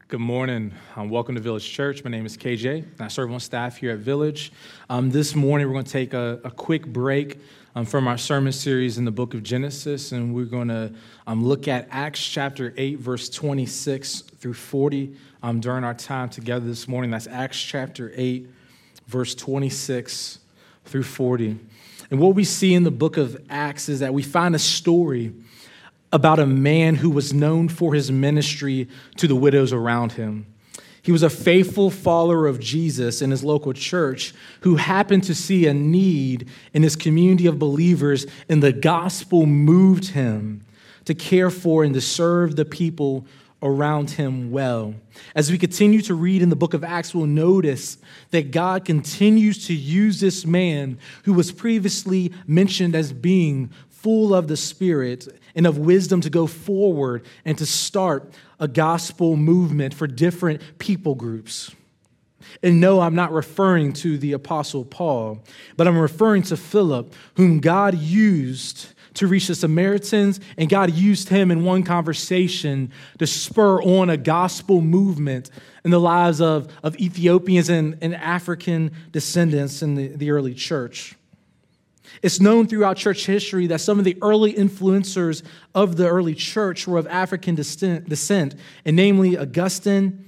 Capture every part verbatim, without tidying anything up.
Good morning. Um, welcome to Village Church. My name is K J, and I serve on staff here at Village. Um, this morning, we're going to take a, a quick break um, from our sermon series in the book of Genesis, and we're going to um, look at Acts chapter eight, verse twenty-six through forty um, during our time together this morning. That's Acts chapter eight, verse twenty-six through forty. And what we see in the book of Acts is that we find a story about a man who was known for his ministry to the widows around him. He was a faithful follower of Jesus in his local church who happened to see a need in his community of believers, and the gospel moved him to care for and to serve the people around him well. As we continue to read in the book of Acts, we'll notice that God continues to use this man who was previously mentioned as being full of the Spirit and of wisdom to go forward and to start a gospel movement for different people groups. And no, I'm not referring to the Apostle Paul, but I'm referring to Philip, whom God used to reach the Samaritans, and God used him in one conversation to spur on a gospel movement in the lives of, of Ethiopians and, and African descendants in the, the early church. It's known throughout church history that some of the early influencers of the early church were of African descent, and namely Augustine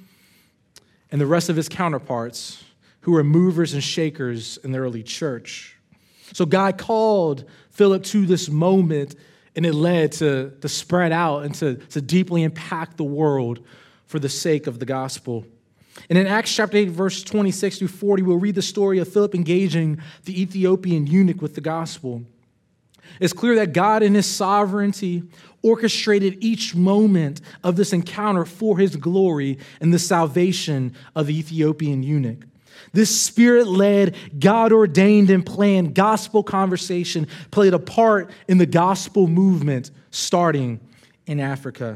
and the rest of his counterparts, who were movers and shakers in the early church. So God called Philip to this moment, and it led to, to spread out and to, to deeply impact the world for the sake of the gospel. And in Acts chapter eight, verse twenty-six through forty, we'll read the story of Philip engaging the Ethiopian eunuch with the gospel. It's clear that God in his sovereignty orchestrated each moment of this encounter for his glory and the salvation of the Ethiopian eunuch. This Spirit-led, God-ordained and planned gospel conversation played a part in the gospel movement starting in Africa.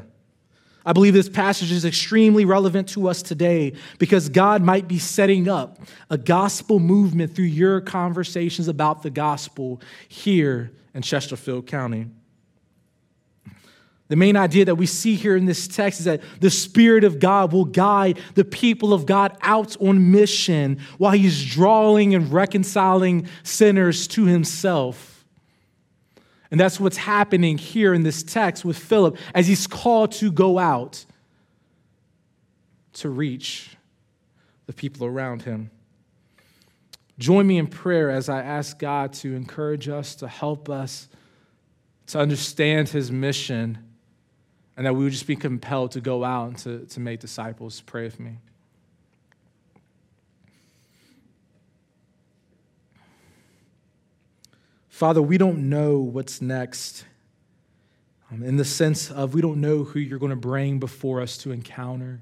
I believe this passage is extremely relevant to us today because God might be setting up a gospel movement through your conversations about the gospel here in Chesterfield County. The main idea that we see here in this text is that the Spirit of God will guide the people of God out on mission while he's drawing and reconciling sinners to himself. And that's what's happening here in this text with Philip as he's called to go out to reach the people around him. Join me in prayer as I ask God to encourage us, to help us to understand his mission, and that we would just be compelled to go out and to, to make disciples. Pray with me. Father, we don't know what's next um, in the sense of we don't know who you're going to bring before us to encounter.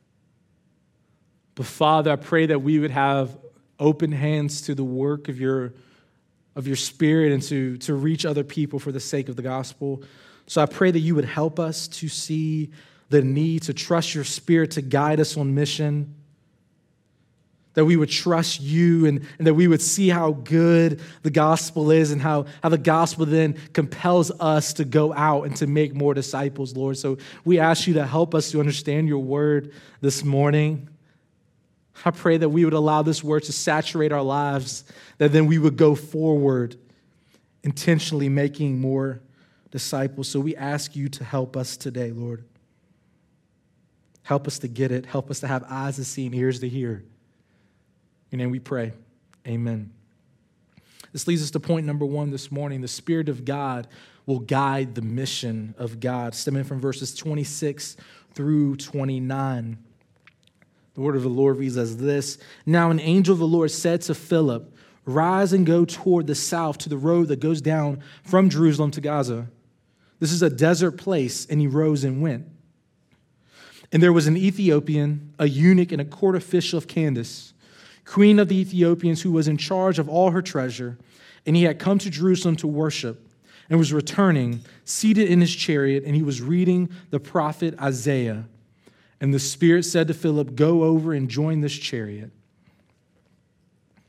But Father, I pray that we would have open hands to the work of your, of your Spirit and to, to reach other people for the sake of the gospel. So I pray that you would help us to see the need to trust your Spirit to guide us on mission, that we would trust you and, and that we would see how good the gospel is and how, how the gospel then compels us to go out and to make more disciples, Lord. So we ask you to help us to understand your word this morning. I pray that we would allow this word to saturate our lives, that then we would go forward intentionally making more disciples. So we ask you to help us today, Lord. Help us to get it. Help us to have eyes to see and ears to hear. In your name we pray. Amen. This leads us to point number one this morning. The Spirit of God will guide the mission of God, stemming from verses twenty-six through twenty-nine. The word of the Lord reads as this: Now an angel of the Lord said to Philip, Rise and go toward the south to the road that goes down from Jerusalem to Gaza. This is a desert place. And he rose and went. And there was an Ethiopian, a eunuch, and a court official of Candace, queen of the Ethiopians, who was in charge of all her treasure, and he had come to Jerusalem to worship and was returning, seated in his chariot, and he was reading the prophet Isaiah. And the Spirit said to Philip, Go over and join this chariot.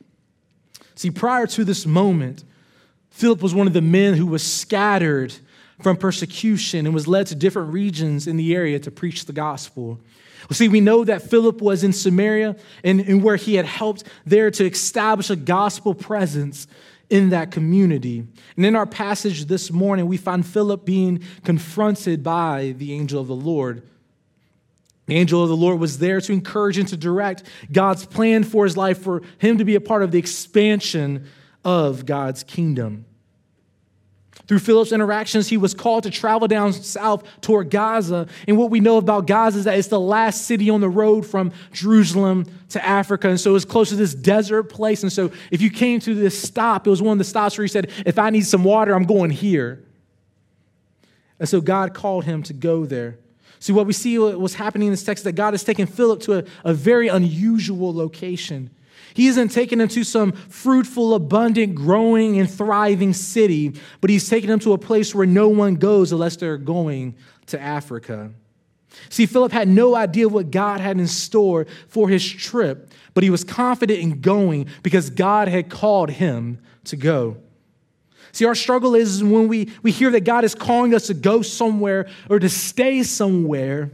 See, prior to this moment, Philip was one of the men who was scattered from persecution and was led to different regions in the area to preach the gospel. Well, see, we know that Philip was in Samaria and, and where he had helped there to establish a gospel presence in that community. And in our passage this morning, we find Philip being confronted by the angel of the Lord. The angel of the Lord was there to encourage and to direct God's plan for his life, for him to be a part of the expansion of God's kingdom. Through Philip's interactions, he was called to travel down south toward Gaza. And what we know about Gaza is that it's the last city on the road from Jerusalem to Africa. And so it's close to this desert place. And so if you came to this stop, it was one of the stops where he said, if I need some water, I'm going here. And so God called him to go there. See, what we see what was happening in this text is that God has taken Philip to a, a very unusual location. He isn't taking him to some fruitful, abundant, growing, and thriving city, but he's taking him to a place where no one goes unless they're going to Africa. See, Philip had no idea what God had in store for his trip, but he was confident in going because God had called him to go. See, our struggle is when we, we hear that God is calling us to go somewhere or to stay somewhere,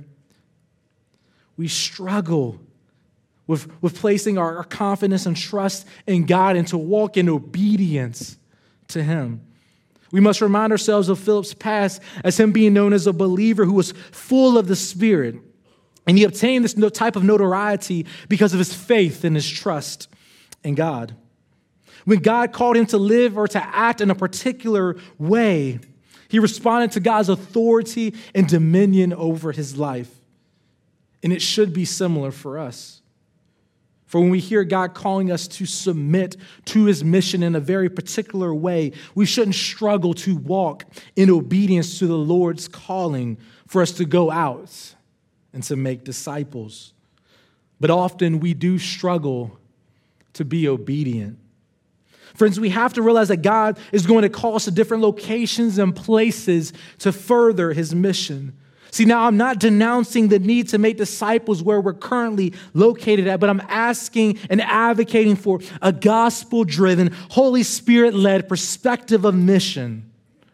we struggle With, with placing our, our confidence and trust in God and to walk in obedience to him. We must remind ourselves of Philip's past as him being known as a believer who was full of the Spirit. And he obtained this type of notoriety because of his faith and his trust in God. When God called him to live or to act in a particular way, he responded to God's authority and dominion over his life. And it should be similar for us. For when we hear God calling us to submit to his mission in a very particular way, we shouldn't struggle to walk in obedience to the Lord's calling for us to go out and to make disciples. But often we do struggle to be obedient. Friends, we have to realize that God is going to call us to different locations and places to further his mission. See, now I'm not denouncing the need to make disciples where we're currently located at, but I'm asking and advocating for a gospel-driven, Holy Spirit-led perspective of mission.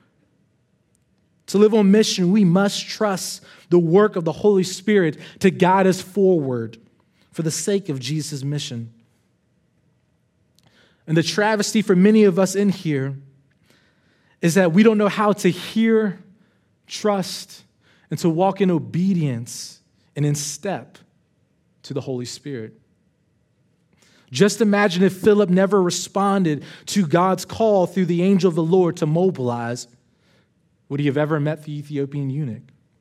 To live on mission, we must trust the work of the Holy Spirit to guide us forward for the sake of Jesus' mission. And the travesty for many of us in here is that we don't know how to hear, trust, and to walk in obedience and in step to the Holy Spirit. Just imagine if Philip never responded to God's call through the angel of the Lord to mobilize. Would he have ever met the Ethiopian eunuch?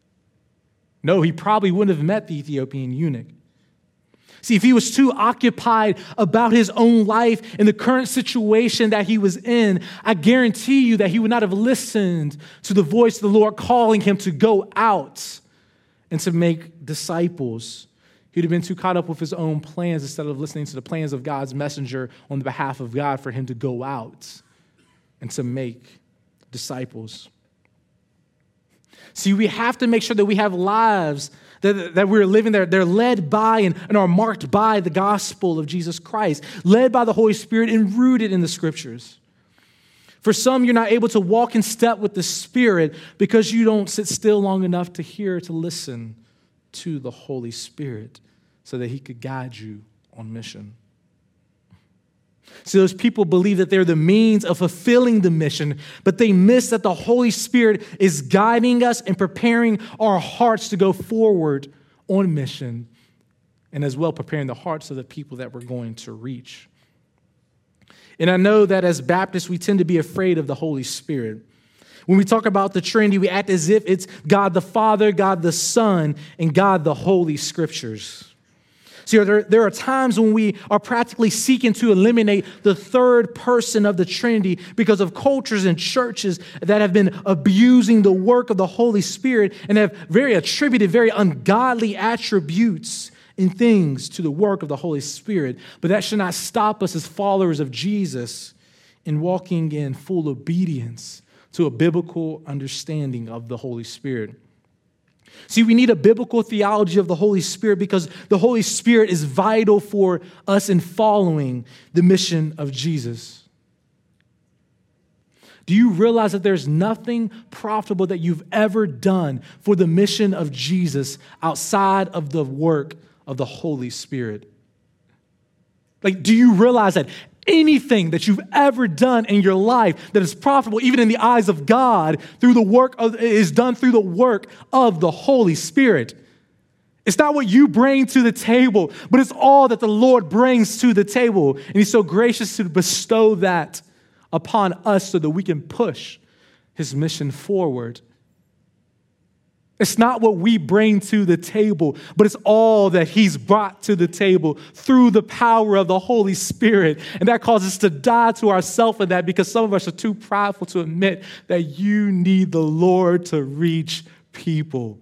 No, he probably wouldn't have met the Ethiopian eunuch. See, if he was too occupied about his own life and the current situation that he was in, I guarantee you that he would not have listened to the voice of the Lord calling him to go out and to make disciples. He'd have been too caught up with his own plans instead of listening to the plans of God's messenger on the behalf of God for him to go out and to make disciples. See, we have to make sure that we have lives that, that we're living there. They're led by and, and are marked by the gospel of Jesus Christ, led by the Holy Spirit and rooted in the scriptures. For some, you're not able to walk in step with the Spirit because you don't sit still long enough to hear, to listen to the Holy Spirit so that he could guide you on mission. See, those people believe that they're the means of fulfilling the mission, but they miss that the Holy Spirit is guiding us and preparing our hearts to go forward on mission, and as well preparing the hearts of the people that we're going to reach. And I know that as Baptists, we tend to be afraid of the Holy Spirit. When we talk about the Trinity, we act as if it's God the Father, God the Son, and God the Holy Scriptures. See, there, there are times when we are practically seeking to eliminate the third person of the Trinity because of cultures and churches that have been abusing the work of the Holy Spirit and have very attributed very ungodly attributes and things to the work of the Holy Spirit. But that should not stop us as followers of Jesus in walking in full obedience to a biblical understanding of the Holy Spirit. See, we need a biblical theology of the Holy Spirit because the Holy Spirit is vital for us in following the mission of Jesus. Do you realize that there's nothing profitable that you've ever done for the mission of Jesus outside of the work of the Holy Spirit? Like, do you realize that anything that you've ever done in your life that is profitable, even in the eyes of God, through the work of, is done through the work of the Holy Spirit? It's not what you bring to the table, but it's all that the Lord brings to the table. And he's so gracious to bestow that upon us so that we can push his mission forward. It's not what we bring to the table, but it's all that he's brought to the table through the power of the Holy Spirit. And that causes us to die to ourselves in that, because some of us are too prideful to admit that you need the Lord to reach people.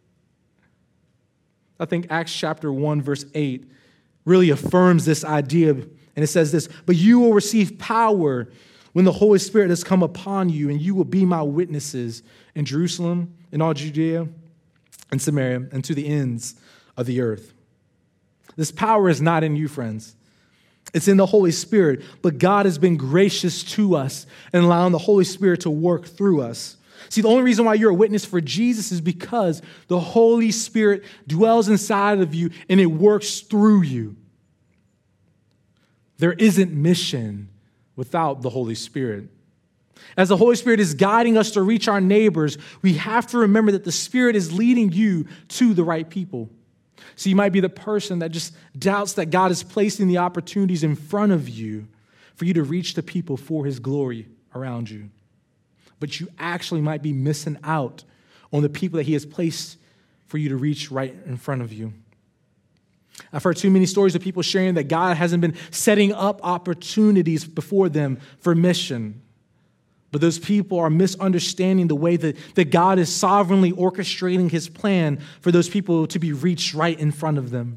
I think Acts chapter one, verse eight really affirms this idea. And it says this, but you will receive power when the Holy Spirit has come upon you, and you will be my witnesses in Jerusalem, in all Judea and Samaria, and to the ends of the earth. This power is not in you, friends. It's in the Holy Spirit, but God has been gracious to us and allowing the Holy Spirit to work through us. See, the only reason why you're a witness for Jesus is because the Holy Spirit dwells inside of you and it works through you. There isn't mission without the Holy Spirit. As the Holy Spirit is guiding us to reach our neighbors, we have to remember that the Spirit is leading you to the right people. So you might be the person that just doubts that God is placing the opportunities in front of you for you to reach the people for his glory around you. But you actually might be missing out on the people that he has placed for you to reach right in front of you. I've heard too many stories of people sharing that God hasn't been setting up opportunities before them for mission. But those people are misunderstanding the way that, that God is sovereignly orchestrating his plan for those people to be reached right in front of them.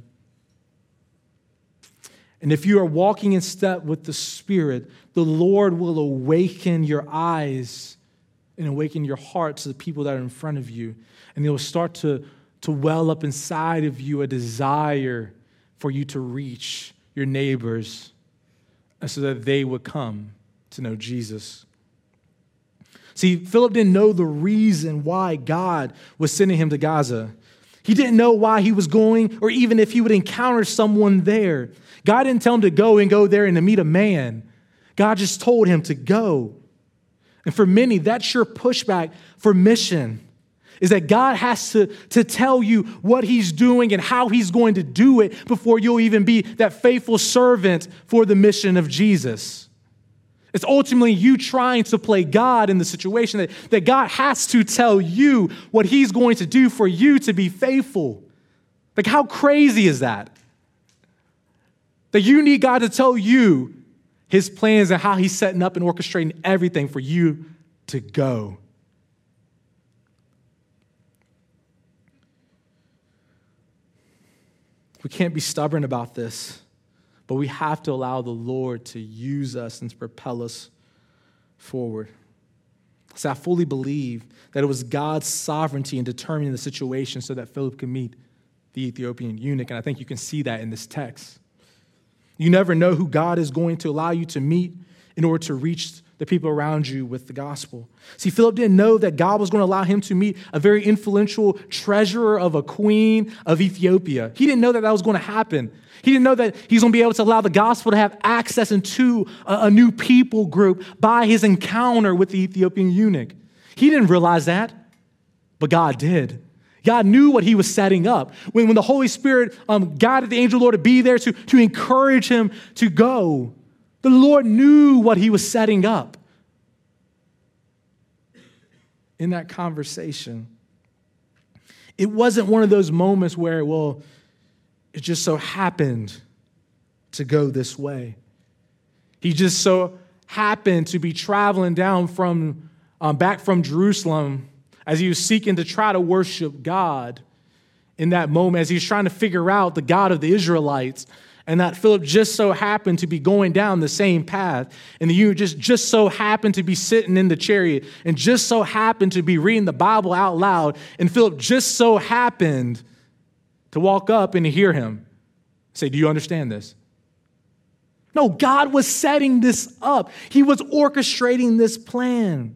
And if you are walking in step with the Spirit, the Lord will awaken your eyes and awaken your heart to the people that are in front of you. And they will start to, to well up inside of you a desire for you to reach your neighbors so that they would come to know Jesus. See, Philip didn't know the reason why God was sending him to Gaza. He didn't know why he was going, or even if he would encounter someone there. God didn't tell him to go and go there and to meet a man. God just told him to go. And for many, that's your pushback for mission, is that God has to, to tell you what he's doing and how he's going to do it before you'll even be that faithful servant for the mission of Jesus. It's ultimately you trying to play God in the situation that, that God has to tell you what he's going to do for you to be faithful. Like, how crazy is that? That you need God to tell you his plans and how he's setting up and orchestrating everything for you to go. We can't be stubborn about this, but we have to allow the Lord to use us and to propel us forward. So I fully believe that it was God's sovereignty in determining the situation so that Philip could meet the Ethiopian eunuch, and I think you can see that in this text. You never know who God is going to allow you to meet in order to reach the people around you with the gospel. See, Philip didn't know that God was going to allow him to meet a very influential treasurer of a queen of Ethiopia. He didn't know that that was going to happen. He didn't know that he's going to be able to allow the gospel to have access into a, a new people group by his encounter with the Ethiopian eunuch. He didn't realize that, but God did. God knew what he was setting up. When, when the Holy Spirit um, guided the angel Lord to be there to, to encourage him to go, the Lord knew what he was setting up in that conversation. It wasn't one of those moments where, well, it just so happened to go this way. He just so happened to be traveling down from um, back from Jerusalem as he was seeking to try to worship God in that moment, as he was trying to figure out the God of the Israelites. And that Philip just so happened to be going down the same path. And the eunuch just, just so happened to be sitting in the chariot and just so happened to be reading the Bible out loud. And Philip just so happened to walk up and to hear him say, "Do you understand this?" No, God was setting this up. He was orchestrating this plan.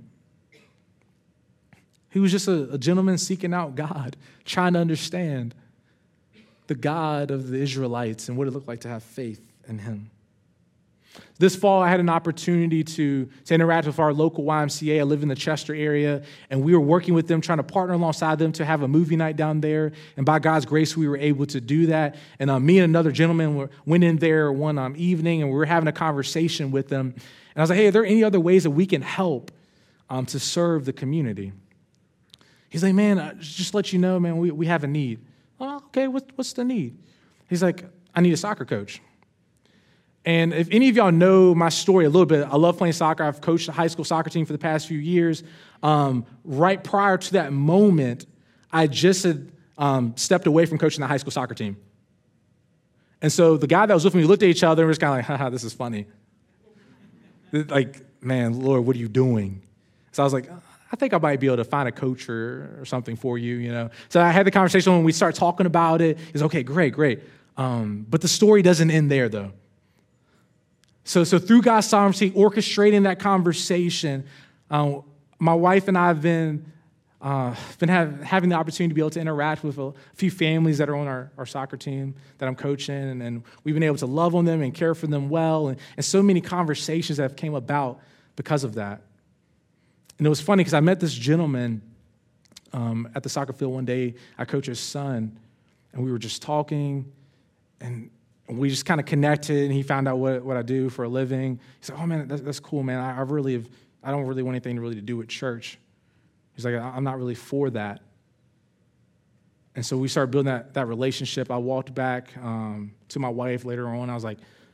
He was just a, a gentleman seeking out God, trying to understand the God of the Israelites and what it looked like to have faith in him. This fall, I had an opportunity to, to interact with our local Y M C A. I live in the Chester area, and we were working with them, trying to partner alongside them to have a movie night down there. And by God's grace, we were able to do that. And um, me and another gentleman were, went in there one um, evening, and we were having a conversation with them. And I was like, hey, are there any other ways that we can help um, to serve the community? He's like, man, uh, just to let you know, man, we, we have a need. Oh, okay, what, what's the need? He's like, I need a soccer coach. And if any of y'all know my story a little bit, I love playing soccer. I've coached a high school soccer team for the past few years. Um, right prior to that moment, I just had um, stepped away from coaching the high school soccer team. And so the guy that was with me looked at each other and was kind of like, haha, this is funny. Like, man, Lord, what are you doing? So I was like, I think I might be able to find a coach or, or something for you, you know. So I had the conversation when we start talking about it. He's okay, great, great. Um, but the story doesn't end there, though. So, so through God's sovereignty, orchestrating that conversation, uh, my wife and I have been, uh, been have, having the opportunity to be able to interact with a few families that are on our, our soccer team that I'm coaching, and, and we've been able to love on them and care for them well, and, and so many conversations that have came about because of that. And it was funny because I met this gentleman um, at the soccer field one day. I coach his son, and we were just talking, and we just kind of connected, and he found out what, what I do for a living. He said, oh, man, that's, that's cool, man. I, I really have, I don't really want anything really to do with church. He's like, I'm not really for that. And so we started building that, that relationship. I walked back um, to my wife later on. I was like,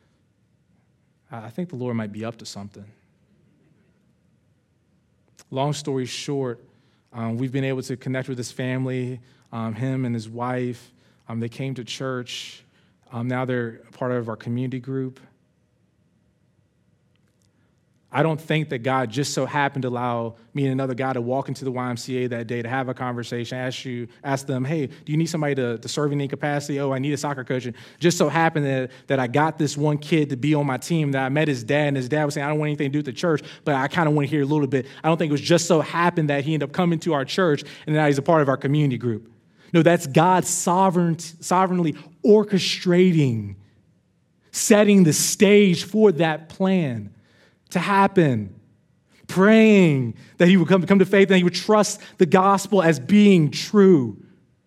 I think the Lord might be up to something. Long story short, um, we've been able to connect with his family, um, him and his wife. Um, they came to church. Um, now they're a part of our community group. I don't think that God just so happened to allow me and another guy to walk into the Y M C A that day to have a conversation, ask you, ask them, hey, do you need somebody to, to serve in any capacity? Oh, I need a soccer coach. And just so happened that, that I got this one kid to be on my team, that I met his dad, and his dad was saying, I don't want anything to do with the church, but I kind of want to hear a little bit. I don't think it was just so happened that he ended up coming to our church, and now he's a part of our community group. No, that's God sovereign, sovereignly orchestrating, setting the stage for that plan to happen, praying that he would come, come to faith and he would trust the gospel as being true.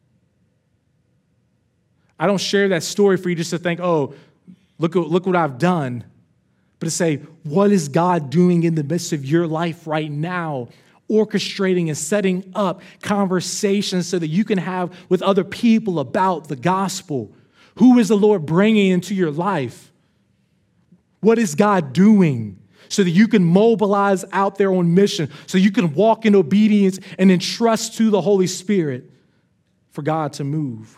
I don't share that story for you just to think, oh, look, look what I've done, but to say, what is God doing in the midst of your life right now? Orchestrating and setting up conversations so that you can have with other people about the gospel. Who is the Lord bringing into your life? What is God doing so that you can mobilize out there on mission, so you can walk in obedience and entrust to the Holy Spirit for God to move?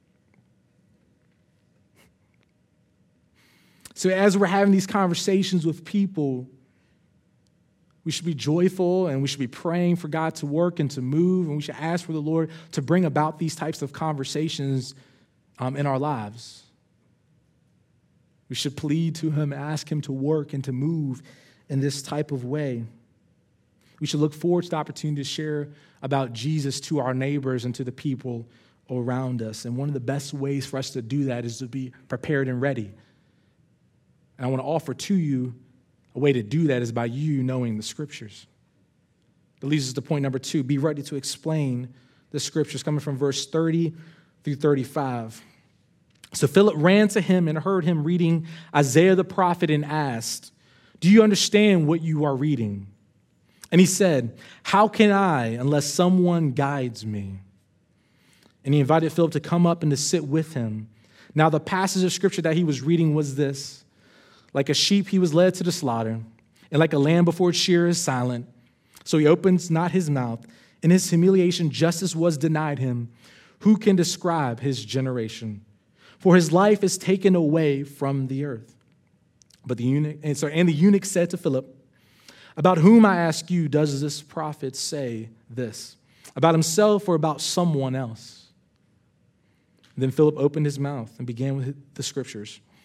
So as we're having these conversations with people, we should be joyful, and we should be praying for God to work and to move, and we should ask for the Lord to bring about these types of conversations um, in our lives. We should plead to him, ask him to work and to move in this type of way. We should look forward to the opportunity to share about Jesus to our neighbors and to the people around us. And one of the best ways for us to do that is to be prepared and ready. And I want to offer to you a way to do that is by you knowing the scriptures. That leads us to point number two. Be ready to explain the scriptures, coming from verse thirty through thirty-five. So Philip ran to him and heard him reading Isaiah the prophet and asked, do you understand what you are reading? And he said, how can I unless someone guides me? And he invited Philip to come up and to sit with him. Now the passage of scripture that he was reading was this: like a sheep, he was led to the slaughter, and like a lamb before its shearer is silent. So he opens not his mouth. In his humiliation, justice was denied him. Who can describe his generation? For his life is taken away from the earth. But the eunuch, and, so, and the eunuch said to Philip, about whom, I ask you, does this prophet say this? About himself or about someone else? Then Philip opened his mouth and began with the scriptures.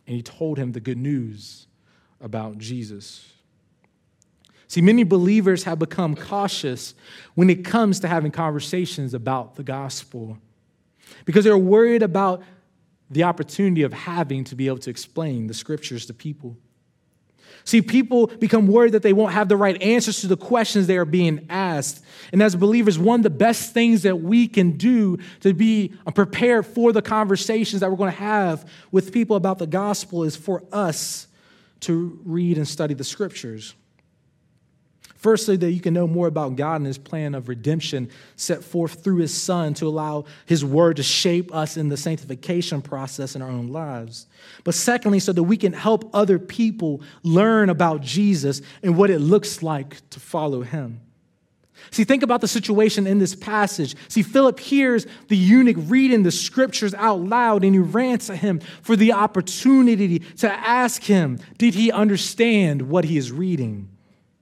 and he told him the good news about Jesus. See, many believers have become cautious when it comes to having conversations about the gospel because they're worried about the opportunity of having to be able to explain the scriptures to people. See, people become worried that they won't have the right answers to the questions they are being asked. And as believers, one of the best things that we can do to be prepared for the conversations that we're going to have with people about the gospel is for us to read and study the scriptures. Firstly, that you can know more about God and his plan of redemption set forth through his son to allow his word to shape us in the sanctification process in our own lives. But secondly, so that we can help other people learn about Jesus and what it looks like to follow him. See, think about the situation in this passage. See, Philip hears the eunuch reading the scriptures out loud, and he ran to him for the opportunity to ask him, did he understand what he is reading?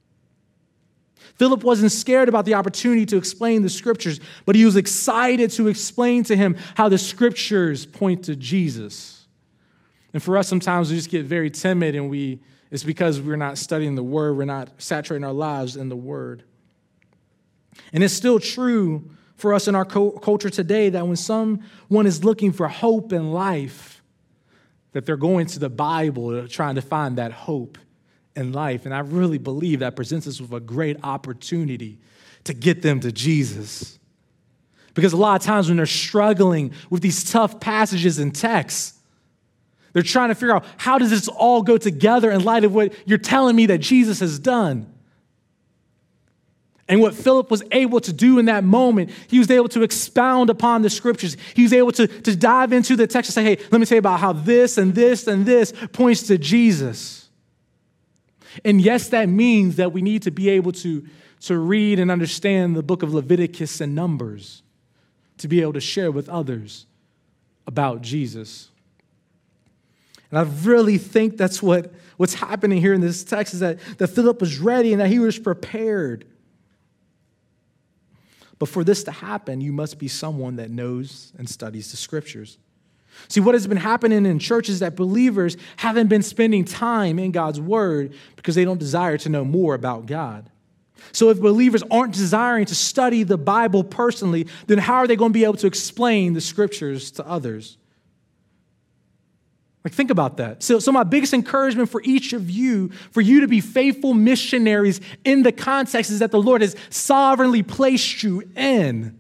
Philip wasn't scared about the opportunity to explain the scriptures, but he was excited to explain to him how the scriptures point to Jesus. And for us, sometimes we just get very timid, and we it's because we're not studying the word, we're not saturating our lives in the word. And it's still true for us in our culture today that when someone is looking for hope in life, that they're going to the Bible trying to find that hope in life. And I really believe that presents us with a great opportunity to get them to Jesus. Because a lot of times when they're struggling with these tough passages and texts, they're trying to figure out, how does this all go together in light of what you're telling me that Jesus has done? And what Philip was able to do in that moment, he was able to expound upon the scriptures. He was able to, to dive into the text and say, hey, let me tell you about how this and this and this points to Jesus. And yes, that means that we need to be able to, to read and understand the book of Leviticus and Numbers to be able to share with others about Jesus. And I really think that's what, what's happening here in this text is that, that Philip was ready and that he was prepared. But for this to happen, you must be someone that knows and studies the scriptures. See, what has been happening in churches is that believers haven't been spending time in God's word because they don't desire to know more about God. So if believers aren't desiring to study the Bible personally, then how are they going to be able to explain the scriptures to others? Like, think about that. So, so my biggest encouragement for each of you, for you to be faithful missionaries in the context is that the Lord has sovereignly placed you in,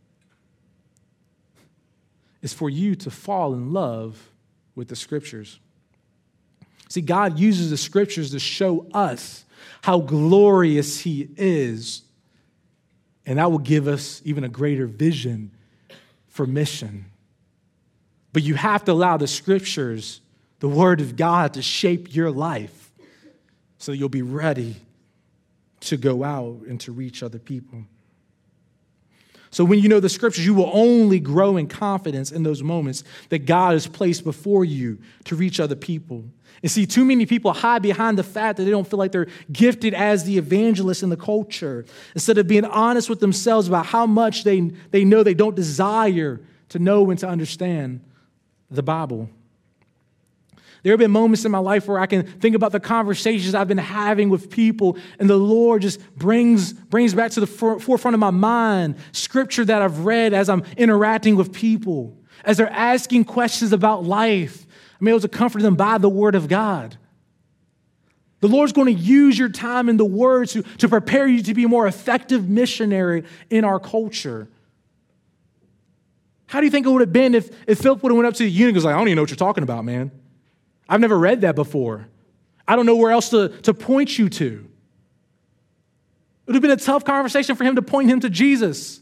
is for you to fall in love with the scriptures. See, God uses the scriptures to show us how glorious he is, and that will give us even a greater vision for mission. But you have to allow the scriptures, the word of God, to shape your life so you'll be ready to go out and to reach other people. So when you know the scriptures, you will only grow in confidence in those moments that God has placed before you to reach other people. And see, too many people hide behind the fact that they don't feel like they're gifted as the evangelist in the culture, instead of being honest with themselves about how much they, they know they don't desire to know and to understand the Bible. There have been moments in my life where I can think about the conversations I've been having with people, and the Lord just brings, brings back to the for, forefront of my mind scripture that I've read as I'm interacting with people, as they're asking questions about life. I'm able to comfort them by the word of God. The Lord's going to use your time in the word to, to prepare you to be a more effective missionary in our culture. How do you think it would have been if, if Philip would have went up to the eunuch and was like, I don't even know what you're talking about, man. I've never read that before. I don't know where else to, to point you to. It would have been a tough conversation for him to point him to Jesus.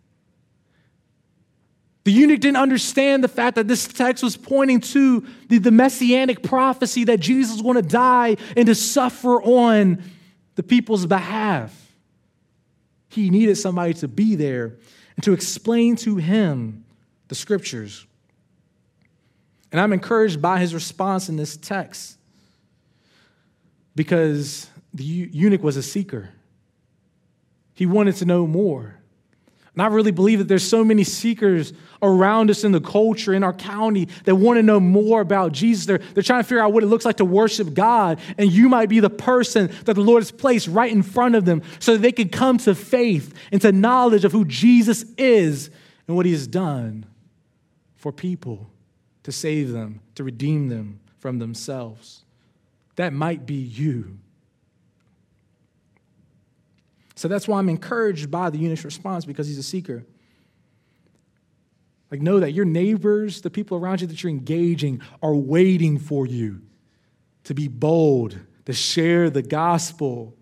The eunuch didn't understand the fact that this text was pointing to the, the messianic prophecy that Jesus was going to die and to suffer on the people's behalf. He needed somebody to be there and to explain to him the scriptures. And I'm encouraged by his response in this text because the eunuch was a seeker. He wanted to know more. And I really believe that there's so many seekers around us in the culture, in our county, that want to know more about Jesus. They're, they're trying to figure out what it looks like to worship God. And you might be the person that the Lord has placed right in front of them so that they can come to faith and to knowledge of who Jesus is and what he has done for people to save them, to redeem them from themselves. That might be you. So that's why I'm encouraged by the eunuch's response, because he's a seeker. Like, know that your neighbors, the people around you that you're engaging, are waiting for you to be bold, to share the gospel.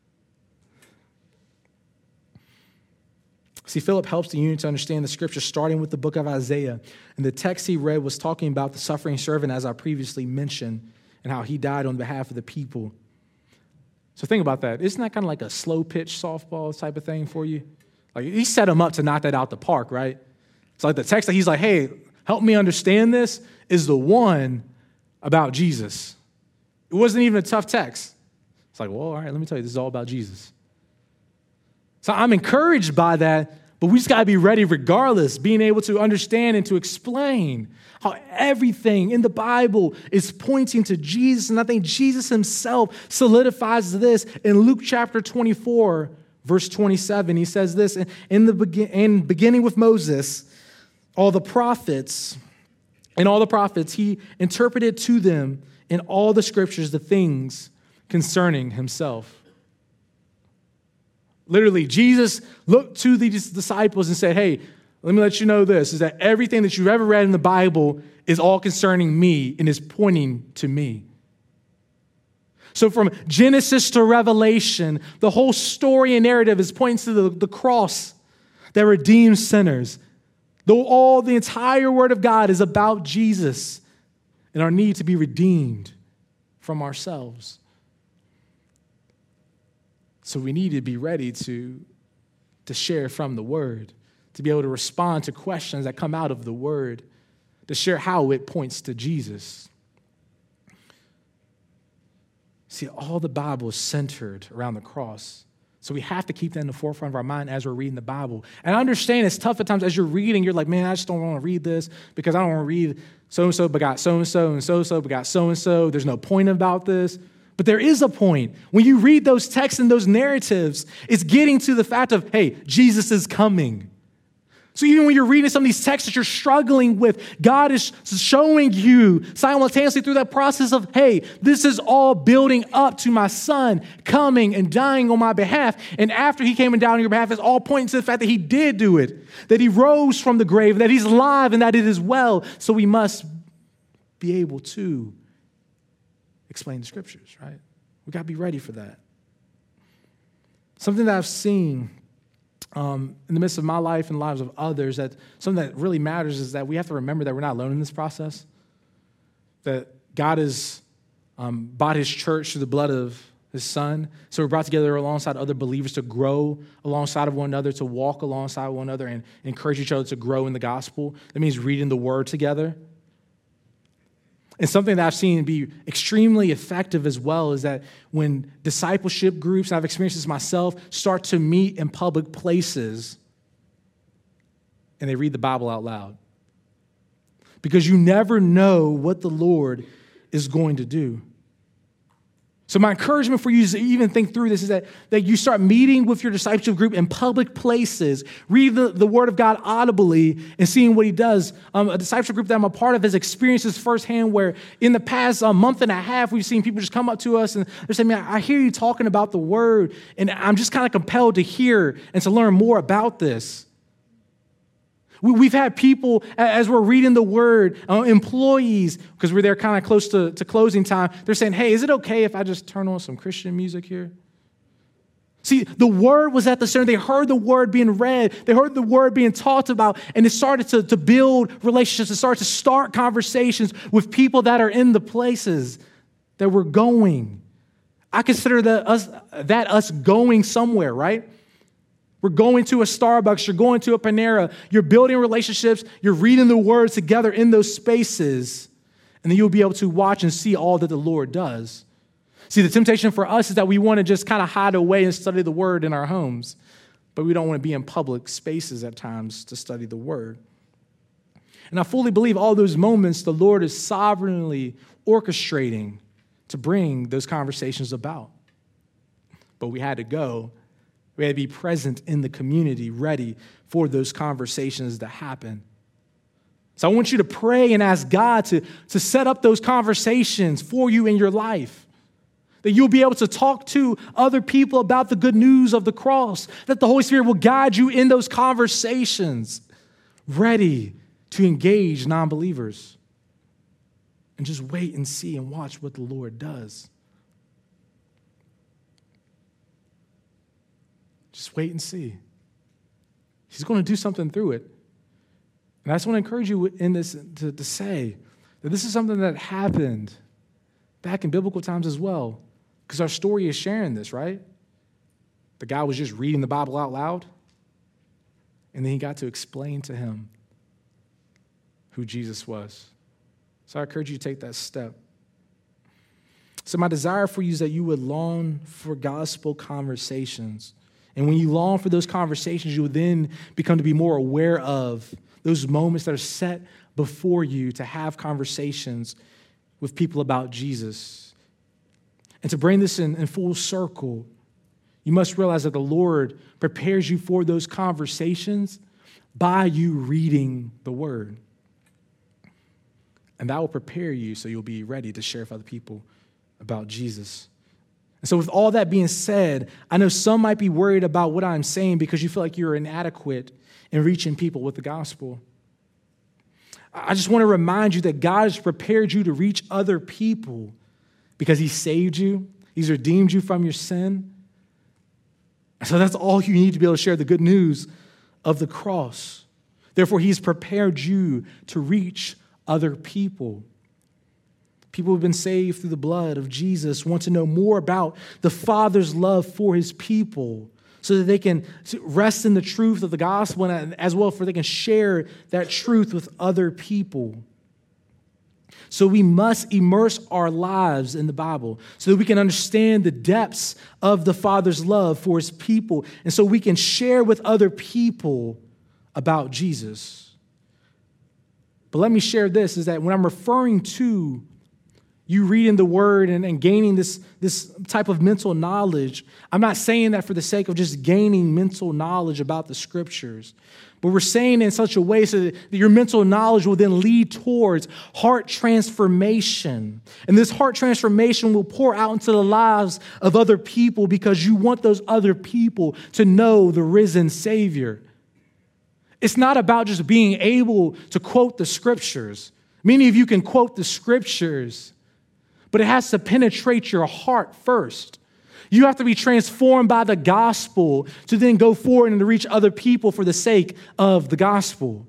See, Philip helps the eunuch to understand the scripture, starting with the book of Isaiah. And the text he read was talking about the suffering servant, as I previously mentioned, and how he died on behalf of the people. So think about that. Isn't that kind of like a slow pitch softball type of thing for you? Like, he set him up to knock that out the park, right? It's like the text that he's like, hey, help me understand this, is the one about Jesus. It wasn't even a tough text. It's like, well, all right, let me tell you, this is all about Jesus. So I'm encouraged by that, but we just got to be ready regardless, being able to understand and to explain how everything in the Bible is pointing to Jesus. And I think Jesus himself solidifies this in Luke chapter twenty-four, verse twenty-seven. He says this, in the begin- in beginning with Moses, all the prophets, and all the prophets, he interpreted to them in all the scriptures the things concerning himself. Literally, Jesus looked to these disciples and said, hey, let me let you know this, is that everything that you've ever read in the Bible is all concerning me and is pointing to me. So from Genesis to Revelation, the whole story and narrative is pointing to the, the cross that redeems sinners. Though all the entire Word of God is about Jesus and our need to be redeemed from ourselves. So we need to be ready to, to share from the Word, to be able to respond to questions that come out of the Word, to share how it points to Jesus. See, all the Bible is centered around the cross. So we have to keep that in the forefront of our mind as we're reading the Bible. And I understand it's tough at times as you're reading, you're like, man, I just don't want to read this because I don't want to read so-and-so begot so-and-so and so-and-so begot so-and-so. There's no point about this. But there is a point. When you read those texts and those narratives, it's getting to the fact of, hey, Jesus is coming. So even when you're reading some of these texts that you're struggling with, God is showing you simultaneously through that process of, hey, this is all building up to my son coming and dying on my behalf. And after he came and died on your behalf, it's all pointing to the fact that he did do it, that he rose from the grave, that he's alive, and that it is well. So we must be able to explain the scriptures, right? We got to be ready for that. Something that I've seen um, in the midst of my life and the lives of others, that something that really matters is that we have to remember that we're not alone in this process, that God has um, bought his church through the blood of his son. So we're brought together alongside other believers to grow alongside of one another, to walk alongside one another and encourage each other to grow in the gospel. That means reading the word together. And something that I've seen be extremely effective as well is that when discipleship groups, and I've experienced this myself, start to meet in public places and they read the Bible out loud. Because you never know what the Lord is going to do. So my encouragement for you is to even think through this is that, that you start meeting with your discipleship group in public places, read the, the Word of God audibly, and seeing what he does. Um, a discipleship group that I'm a part of has experienced this firsthand where in the past uh, month and a half, we've seen people just come up to us and they're saying, man, I hear you talking about the Word, and I'm just kind of compelled to hear and to learn more about this. We've had people, as we're reading the word, uh, employees, because we're there kind of close to, to closing time, they're saying, hey, is it okay if I just turn on some Christian music here? See, the word was at the center. They heard the word being read. They heard the word being talked about, and it started to, to build relationships. It started to start conversations with people that are in the places that we're going. I consider that us, that us going somewhere, right? We're going to a Starbucks, you're going to a Panera, you're building relationships, you're reading the word together in those spaces, and then you'll be able to watch and see all that the Lord does. See, the temptation for us is that we want to just kind of hide away and study the word in our homes. but we don't want to be in public spaces at times to study the word. And I fully believe all those moments the Lord is sovereignly orchestrating to bring those conversations about. But we had to go. We had to be present in the community, ready for those conversations to happen. So I want you to pray and ask God to, to set up those conversations for you in your life. That you'll be able to talk to other people about the good news of the cross. That the Holy Spirit will guide you in those conversations, ready to engage non-believers. And just wait and see and watch what the Lord does. Just wait and see. He's going to do something through it. And I just want to encourage you in this to, to say that this is something that happened back in biblical times as well. Because our story is sharing this, right? The guy was just reading the Bible out loud. And then he got to explain to him who Jesus was. So I encourage you to take that step. So my desire for you is that you would long for gospel conversations. And when you long for those conversations, you will then become to be more aware of those moments that are set before you to have conversations with people about Jesus. And to bring this in, in full circle, you must realize that the Lord prepares you for those conversations by you reading the word. And that will prepare you so you'll be ready to share with other people about Jesus. And so with all that being said, I know some might be worried about what I'm saying because you feel like you're inadequate in reaching people with the gospel. I just want to remind you that God has prepared you to reach other people because he saved you. He's redeemed you from your sin. So that's all you need to be able to share the good news of the cross. Therefore, he's prepared you to reach other people. People who have been saved through the blood of Jesus want to know more about the Father's love for his people so that they can rest in the truth of the gospel and as well for they can share that truth with other people. So we must immerse our lives in the Bible so that we can understand the depths of the Father's love for his people and so we can share with other people about Jesus. But let me share this, is that when I'm referring to you reading the word and, and gaining this, this type of mental knowledge, I'm not saying that for the sake of just gaining mental knowledge about the scriptures, but we're saying it in such a way so that your mental knowledge will then lead towards heart transformation. And this heart transformation will pour out into the lives of other people because you want those other people to know the risen Savior. It's not about just being able to quote the scriptures. Many of you can quote the scriptures, but it has to penetrate your heart first. You have to be transformed by the gospel to then go forward and to reach other people for the sake of the gospel.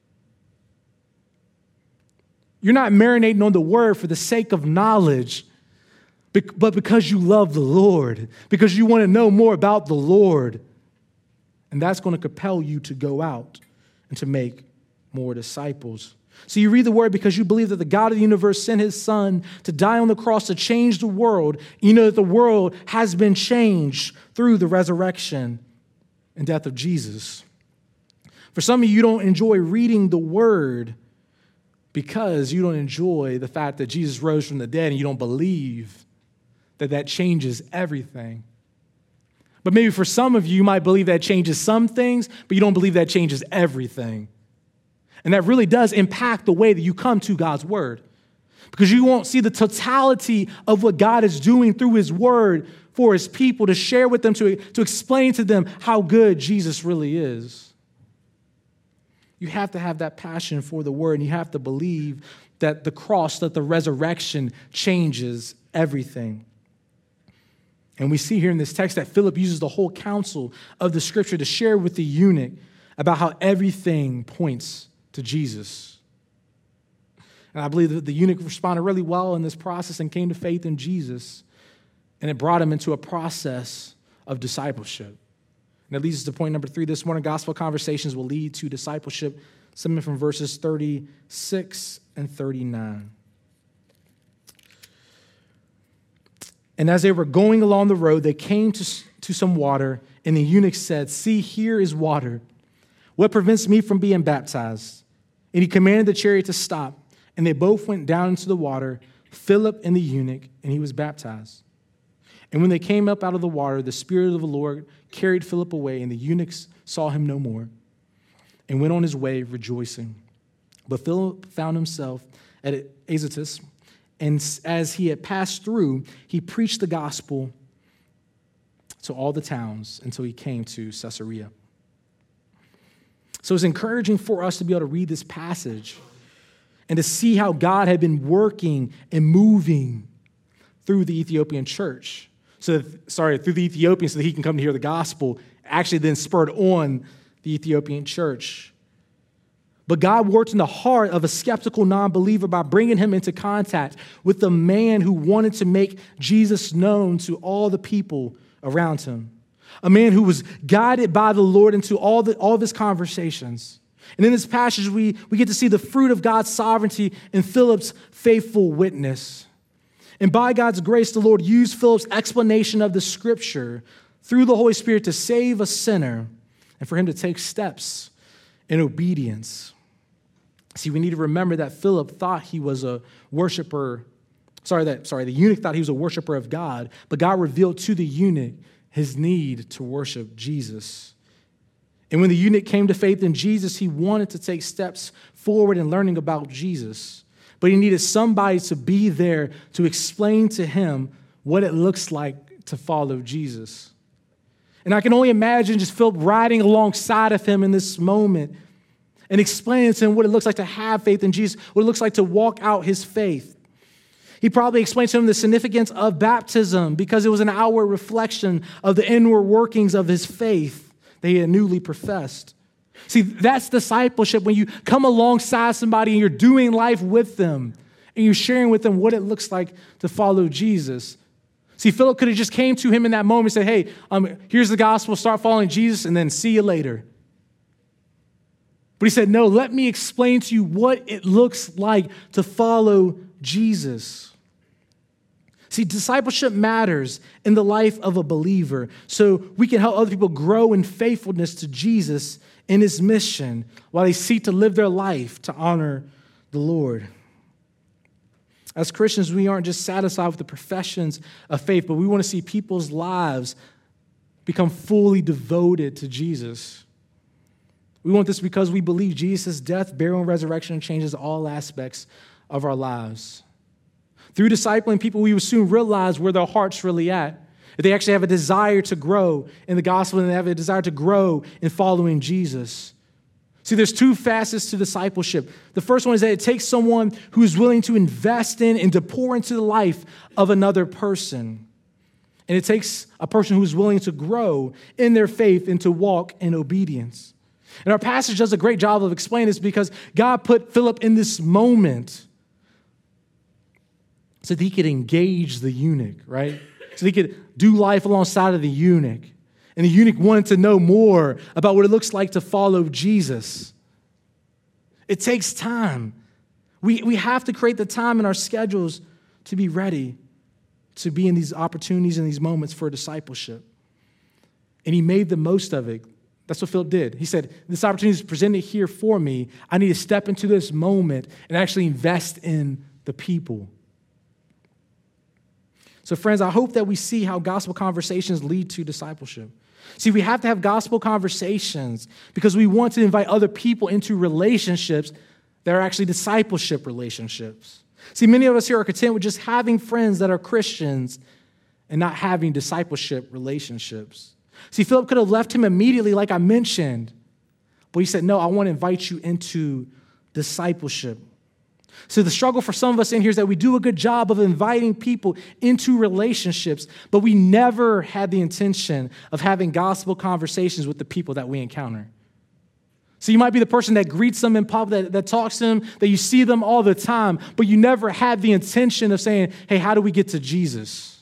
You're not marinating on the word for the sake of knowledge, but because you love the Lord, because you want to know more about the Lord. And that's going to compel you to go out and to make more disciples. So you read the word because you believe that the God of the universe sent his son to die on the cross to change the world. You know that the world has been changed through the resurrection and death of Jesus. For some of you, you don't enjoy reading the word because you don't enjoy the fact that Jesus rose from the dead and you don't believe that that changes everything. But maybe for some of you, you might believe that changes some things, but you don't believe that changes everything. And that really does impact the way that you come to God's word. Because you won't see the totality of what God is doing through his word for his people to share with them, to, to explain to them how good Jesus really is. You have to have that passion for the word, and you have to believe that the cross, that the resurrection changes everything. And we see here in this text that Philip uses the whole counsel of the scripture to share with the eunuch about how everything points to Jesus. And I believe that the eunuch responded really well in this process and came to faith in Jesus. And it brought him into a process of discipleship. And that leads us to point number three this morning. Gospel conversations will lead to discipleship. Something from verses thirty-six and thirty-nine. And as they were going along the road, they came to, to some water, And the eunuch said, see, here is water. What prevents me from being baptized? And he commanded the chariot to stop. And they both went down into the water, Philip and the eunuch, and he was baptized. And when they came up out of the water, the Spirit of the Lord carried Philip away, and the eunuchs saw him no more, and went on his way rejoicing. But Philip found himself at Azotus, and as he had passed through, he preached the gospel to all the towns until he came to Caesarea. So it's encouraging for us to be able to read this passage and to see how God had been working and moving through the Ethiopian church. So, that, sorry, through the Ethiopians so that he can come to hear the gospel, actually then spurred on the Ethiopian church. But God worked in the heart of a skeptical non-believer by bringing him into contact with the man who wanted to make Jesus known to all the people around him. A man who was guided by the Lord into all, the, all of his conversations. And in this passage, we, we get to see the fruit of God's sovereignty in Philip's faithful witness. And by God's grace, the Lord used Philip's explanation of the scripture through the Holy Spirit to save a sinner and for him to take steps in obedience. See, we need to remember that Philip thought he was a worshiper. Sorry, that sorry, the eunuch thought he was a worshiper of God, but God revealed to the eunuch his need to worship Jesus. And when the eunuch came to faith in Jesus, he wanted to take steps forward in learning about Jesus. But he needed somebody to be there to explain to him what it looks like to follow Jesus. And I can only imagine just Philip riding alongside of him in this moment and explaining to him what it looks like to have faith in Jesus, what it looks like to walk out his faith. He probably explained to him the significance of baptism because it was an outward reflection of the inward workings of his faith that he had newly professed. See, that's discipleship when you come alongside somebody and you're doing life with them and you're sharing with them what it looks like to follow Jesus. See, Philip could have just came to him in that moment and said, hey, um, here's the gospel, start following Jesus, and then see you later. But he said, no, let me explain to you what it looks like to follow Jesus. See, discipleship matters in the life of a believer so we can help other people grow in faithfulness to Jesus in his mission while they seek to live their life to honor the Lord. As Christians, we aren't just satisfied with the professions of faith, but we want to see people's lives become fully devoted to Jesus. We want this because we believe Jesus' death, burial, and resurrection changes all aspects of our lives. Through discipling people, we will soon realize where their heart's really at. If they actually have a desire to grow in the gospel and they have a desire to grow in following Jesus. See, there's two facets to discipleship. The first one is that it takes someone who is willing to invest in and to pour into the life of another person. And it takes a person who is willing to grow in their faith and to walk in obedience. And our passage does a great job of explaining this because God put Philip in this moment so that he could engage the eunuch, right? So he could do life alongside of the eunuch. And the eunuch wanted to know more about what it looks like to follow Jesus. It takes time. We, we have to create the time in our schedules to be ready to be in these opportunities and these moments for discipleship. And he made the most of it. That's what Philip did. He said, this opportunity is presented here for me. I need to step into this moment and actually invest in the people. So friends, I hope that we see how gospel conversations lead to discipleship. See, we have to have gospel conversations because we want to invite other people into relationships that are actually discipleship relationships. See, many of us here are content with just having friends that are Christians and not having discipleship relationships. See, Philip could have left him immediately, like I mentioned, but he said, no, I want to invite you into discipleship. So the struggle for some of us in here is that we do a good job of inviting people into relationships, but we never had the intention of having gospel conversations with the people that we encounter. So you might be the person that greets them in public, that, that talks to them, that you see them all the time, but you never had the intention of saying, hey, how do we get to Jesus?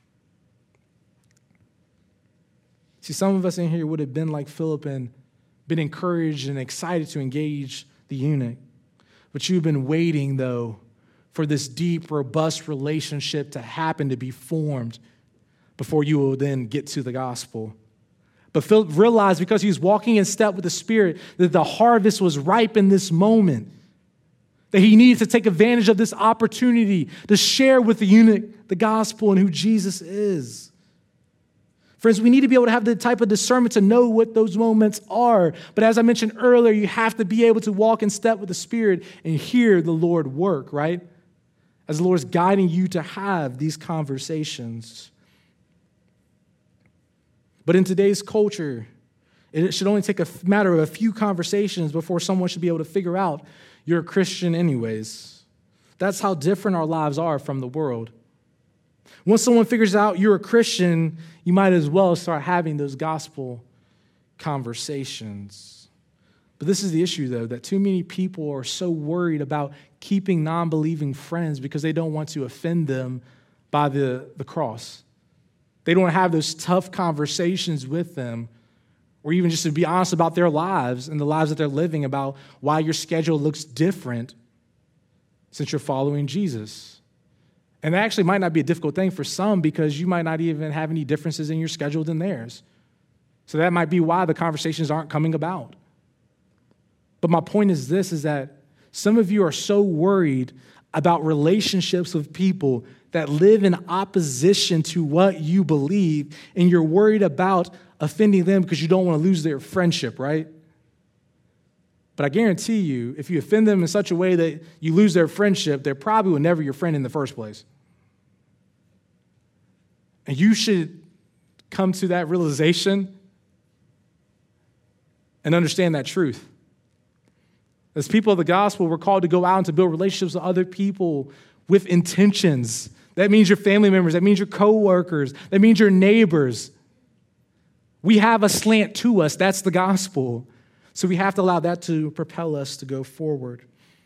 See, some of us in here would have been like Philip and been encouraged and excited to engage the eunuch. But you've been waiting, though, for this deep, robust relationship to happen, to be formed before you will then get to the gospel. But Philip realized because he was walking in step with the Spirit that the harvest was ripe in this moment, that he needed to take advantage of this opportunity to share with the eunuch the gospel and who Jesus is. Friends, we need to be able to have the type of discernment to know what those moments are. But as I mentioned earlier, you have to be able to walk in step with the Spirit and hear the Lord work, right? As the Lord is guiding you to have these conversations. But in today's culture, it should only take a matter of a few conversations before someone should be able to figure out you're a Christian anyways. That's how different our lives are from the world. Once someone figures out you're a Christian, you might as well start having those gospel conversations. But this is the issue, though, that too many people are so worried about keeping non-believing friends because they don't want to offend them by the, the cross. They don't have those tough conversations with them, or even just to be honest about their lives and the lives that they're living, about why your schedule looks different since you're following Jesus. And that actually might not be a difficult thing for some because you might not even have any differences in your schedule than theirs. So that might be why the conversations aren't coming about. But my point is this, is that some of you are so worried about relationships with people that live in opposition to what you believe, and you're worried about offending them because you don't want to lose their friendship, right? But I guarantee you, if you offend them in such a way that you lose their friendship, they're probably never your friend in the first place. And you should come to that realization and understand that truth. As people of the gospel, we're called to go out and to build relationships with other people with intentions. That means your family members. That means your coworkers. That means your neighbors. We have a slant to us. That's the gospel. So we have to allow that to propel us to go forward.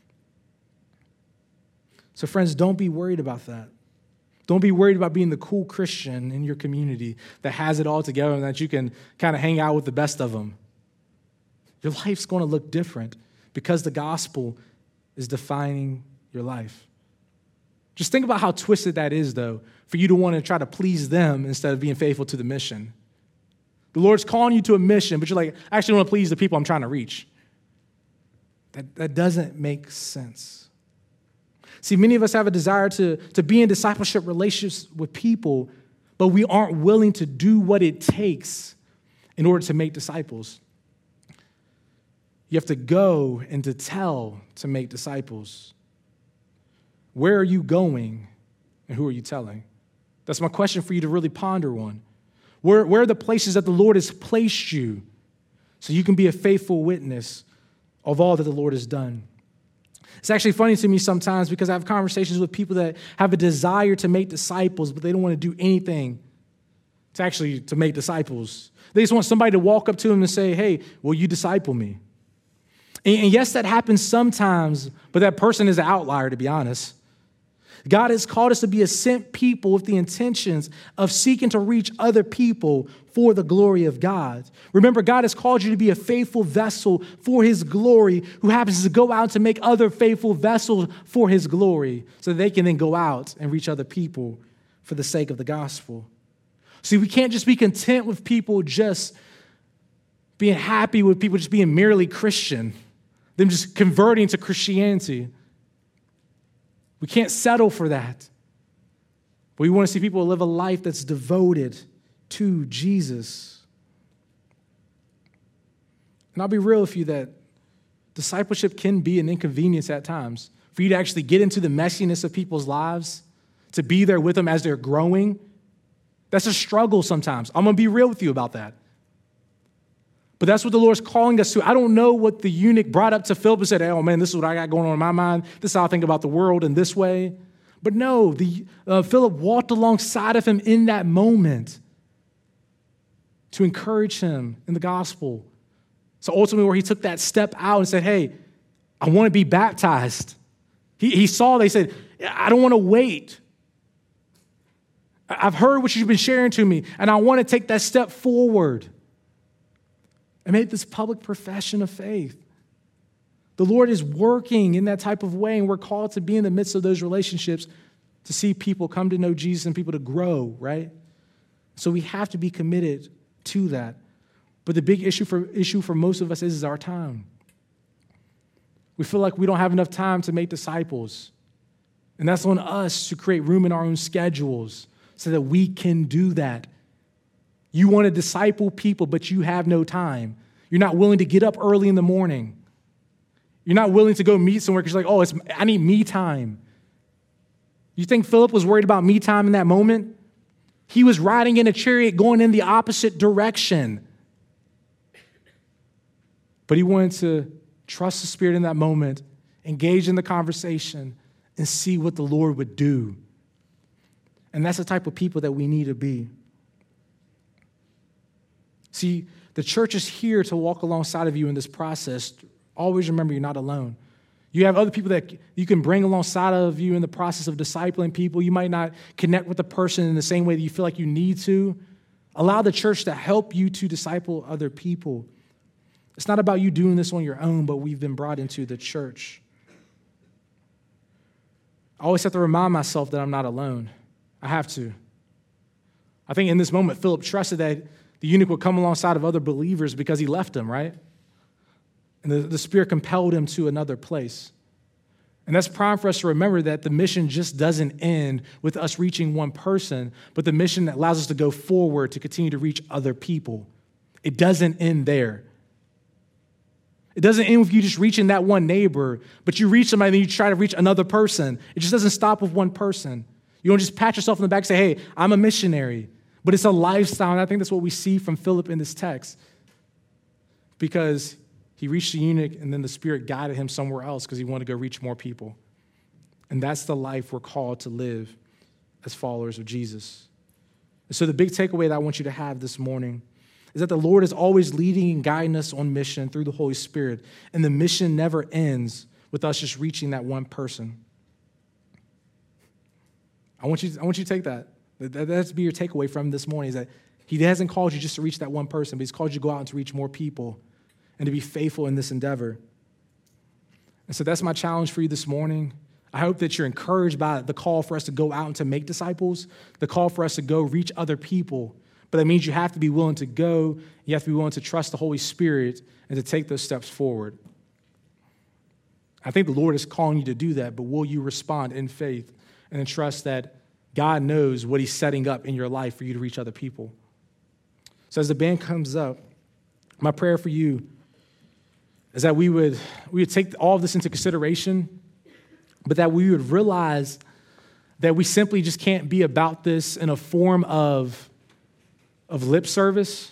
So friends, don't be worried about that. Don't be worried about being the cool Christian in your community that has it all together and that you can kind of hang out with the best of them. Your life's going to look different because the gospel is defining your life. Just think about how twisted that is, though, for you to want to try to please them instead of being faithful to the mission. The Lord's calling you to a mission, but you're like, I actually want to please the people I'm trying to reach. That, that doesn't make sense. See, many of us have a desire to, to be in discipleship relationships with people, but we aren't willing to do what it takes in order to make disciples. You have to go and to tell to make disciples. Where are you going and who are you telling? That's my question for you to really ponder on. Where, where are the places that the Lord has placed you so you can be a faithful witness of all that the Lord has done? It's actually funny to me sometimes because I have conversations with people that have a desire to make disciples, but they don't want to do anything to actually to make disciples. They just want somebody to walk up to them and say, hey, will you disciple me? And, and yes, that happens sometimes, but that person is an outlier, to be honest. God has called us to be a sent people with the intentions of seeking to reach other people for the glory of God. Remember, God has called you to be a faithful vessel for his glory who happens to go out to make other faithful vessels for his glory so that they can then go out and reach other people for the sake of the gospel. See, we can't just be content with people just being happy with people just being merely Christian, them just converting to Christianity. We can't settle for that. But we want to see people live a life that's devoted to Jesus. And I'll be real with you that discipleship can be an inconvenience at times. For you to actually get into the messiness of people's lives, to be there with them as they're growing, that's a struggle sometimes. I'm going to be real with you about that. But that's what the Lord's calling us to. I don't know what the eunuch brought up to Philip and said, hey, oh man, this is what I got going on in my mind. This is how I think about the world in this way. But no, the uh, Philip walked alongside of him in that moment to encourage him in the gospel. So ultimately where he took that step out and said, hey, I want to be baptized. He, he saw, they said, I don't want to wait. I've heard what you've been sharing to me, and I want to take that step forward and make this public profession of faith. The Lord is working in that type of way, and we're called to be in the midst of those relationships to see people come to know Jesus and people to grow, right? So we have to be committed to that. But the big issue for, issue for most of us is, is our time. We feel like we don't have enough time to make disciples. And that's on us to create room in our own schedules so that we can do that. You want to disciple people, but you have no time. You're not willing to get up early in the morning. You're not willing to go meet somewhere because you're like, oh, it's, I need me time. You think Philip was worried about me time in that moment? He was riding in a chariot going in the opposite direction. But he wanted to trust the Spirit in that moment, engage in the conversation, and see what the Lord would do. And that's the type of people that we need to be. See, the church is here to walk alongside of you in this process. Always remember you're not alone. You have other people that you can bring alongside of you in the process of discipling people. You might not connect with the person in the same way that you feel like you need to. Allow the church to help you to disciple other people. It's not about you doing this on your own, but we've been brought into the church. I always have to remind myself that I'm not alone. I have to. I think in this moment, Philip trusted that the eunuch would come alongside of other believers because he left them, right? And the, the Spirit compelled him to another place. And that's prime for us to remember that the mission just doesn't end with us reaching one person, but the mission that allows us to go forward to continue to reach other people. It doesn't end there. It doesn't end with you just reaching that one neighbor, but you reach somebody and then you try to reach another person. It just doesn't stop with one person. You don't just pat yourself in the back and say, hey, I'm a missionary. But it's a lifestyle, and I think that's what we see from Philip in this text. Because he reached the eunuch, and then the Spirit guided him somewhere else because he wanted to go reach more people. And that's the life we're called to live as followers of Jesus. And so the big takeaway that I want you to have this morning is that the Lord is always leading and guiding us on mission through the Holy Spirit, and the mission never ends with us just reaching that one person. I want you, I want you to take that. That has to be your takeaway from this morning, is that he hasn't called you just to reach that one person, but he's called you to go out and to reach more people and to be faithful in this endeavor. And so that's my challenge for you this morning. I hope that you're encouraged by the call for us to go out and to make disciples, the call for us to go reach other people. But that means you have to be willing to go, you have to be willing to trust the Holy Spirit and to take those steps forward. I think the Lord is calling you to do that, but will you respond in faith and trust that God knows what he's setting up in your life for you to reach other people? So as the band comes up, my prayer for you is that we would, we would take all of this into consideration, but that we would realize that we simply just can't be about this in a form of, of lip service,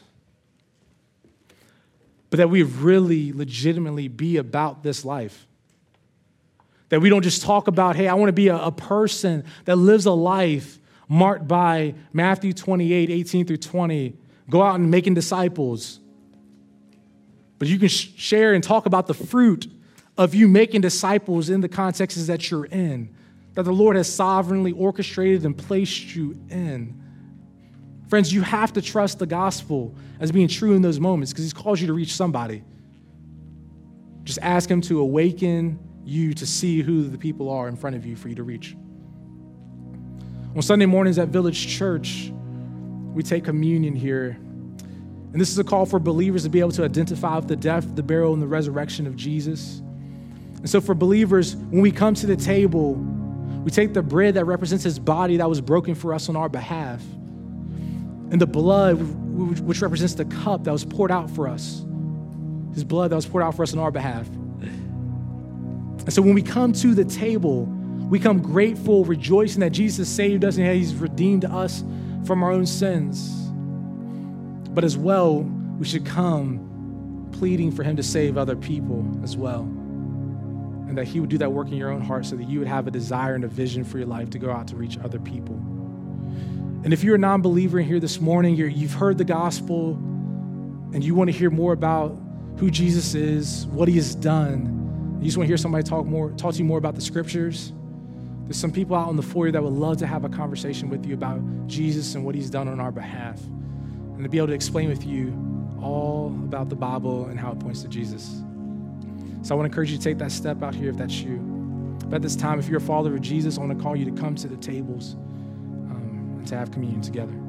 but that we really legitimately be about this life. That we don't just talk about, hey, I want to be a, a person that lives a life marked by Matthew twenty-eight, eighteen through twenty. Go out and making disciples. But you can sh- share and talk about the fruit of you making disciples in the contexts that you're in, that the Lord has sovereignly orchestrated and placed you in. Friends, you have to trust the gospel as being true in those moments because he's called you to reach somebody. Just ask him to awaken you to see who the people are in front of you for you to reach. On Sunday mornings at Village Church, we take communion here. And this is a call for believers to be able to identify with the death, the burial, and the resurrection of Jesus. And so for believers, when we come to the table, we take the bread that represents his body that was broken for us on our behalf, and the blood, which represents the cup that was poured out for us, his blood that was poured out for us on our behalf. And so when we come to the table, we come grateful, rejoicing that Jesus saved us and that he's redeemed us from our own sins. But as well, we should come pleading for him to save other people as well. And that he would do that work in your own heart so that you would have a desire and a vision for your life to go out to reach other people. And if you're a non-believer in here this morning, you're, you've heard the gospel and you want to hear more about who Jesus is, what he has done, you just want to hear somebody talk more, talk to you more about the scriptures, there's some people out on the foyer that would love to have a conversation with you about Jesus and what he's done on our behalf, and to be able to explain with you all about the Bible and how it points to Jesus. So I want to encourage you to take that step out here if that's you. But at this time, if you're a follower of Jesus, I want to call you to come to the tables um, and to have communion together.